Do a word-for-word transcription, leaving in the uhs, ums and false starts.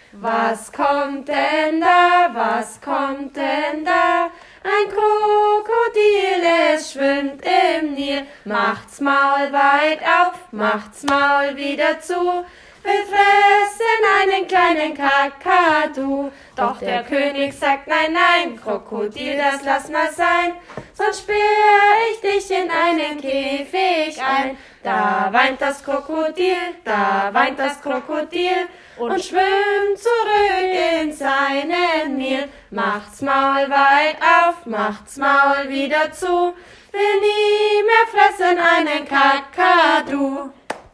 Was kommt denn da, was kommt denn da? Ein Krokodil, es schwimmt im Nil, macht's Maul weit auf, macht's Maul wieder zu, will fressen einen kleinen Kakadu. Doch der König sagt, nein, nein, Krokodil, das lass mal sein, sonst sperr ich dich in einen Käfig ein. Da weint das Krokodil, da weint das Krokodil und schwimmt zurück in seinen Nil. Macht's Maul weit auf, macht's Maul wieder zu, will nie mehr fressen einen Kakadu.